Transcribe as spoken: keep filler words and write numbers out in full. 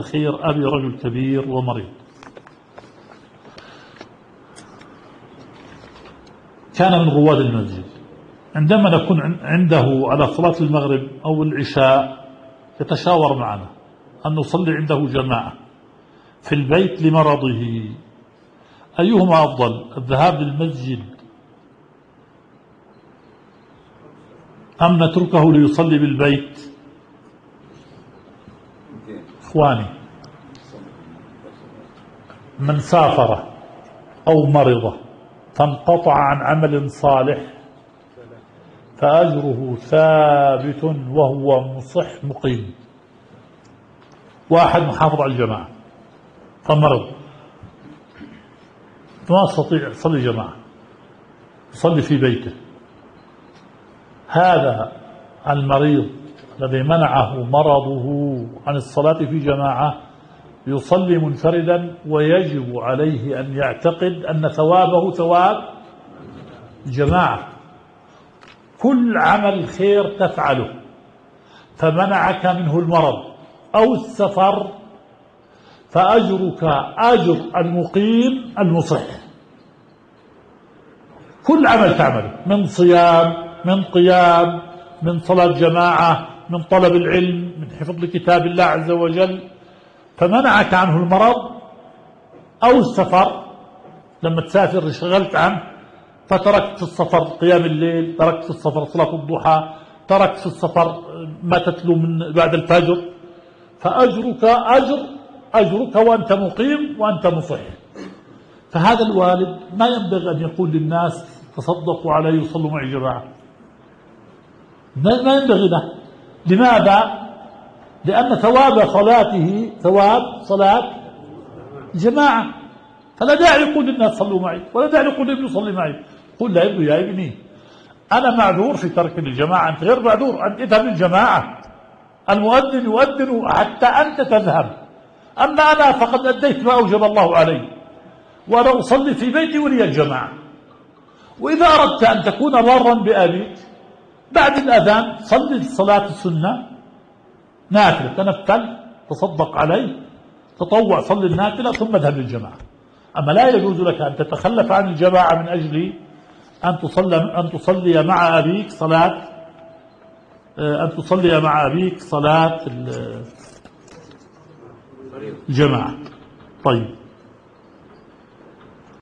خير أبي رجل كبير ومريض، كان من رواد المسجد. عندما نكون عنده على صلاة المغرب أو العشاء يتشاور معنا أن نصلي عنده جماعة في البيت لمرضه. أيهما أفضل، الذهاب للمسجد أم نتركه ليصلي بالبيت؟ إخواني، من سافر أو مرض فانقطع عن عمل صالح فأجره ثابت وهو مصح مقيم. واحد محافظ على الجماعة فمرض ما يستطيع يصلي جماعة، يصلي في بيته، هذا المريض الذي منعه مرضه عن الصلاة في جماعة يصلي منفردا، ويجب عليه أن يعتقد أن ثوابه ثواب جماعة. كل عمل خير تفعله فمنعك منه المرض أو السفر فأجرك أجر المقيم المصح. كل عمل تعمله من صيام، من قيام، من صلاة جماعة، من طلب العلم، من حفظ لكتاب الله عز وجل، فمنعك عنه المرض أو السفر، لما تسافر انشغلت عنه فتركت في السفر قيام الليل، تركت في السفر صلاة الضحى، تركت في السفر ما تتلو من بعد الفجر، فأجرك أجر أجرك وأنت مقيم وأنت مصح. فهذا الوالد ما ينبغي أن يقول للناس تصدقوا علي وصلوا معي جماعة، ما ينبغي له. لماذا؟ لأن ثواب صلاته ثواب صلاة جماعة، فلا داعي يقول للناس صلوا معي، ولا داعي يقول لابني صلي معي. قل لابني يا ابني أنا معذور في ترك الجماعة، أنت غير معذور، أنت اذهب للجماعة، المؤذن يؤذن حتى أنت تذهب، أما أنا فقد أديت ما أوجب الله علي، وأنا أصلي في بيتي ولي الجماعة. وإذا أردت أن تكون بارا بأبيك بعد الأذان صلي الصلاة السنة نافلة، تنفل، تصدق عليه، تطوع، صلي النافلة ثم اذهب للجماعة. أما لا يجوز لك أن تتخلف عن الجماعة من أجل أن تصلي أن تصلي مع أبيك صلاة أن تصلي مع أبيك صلاة الجماعة. طيب.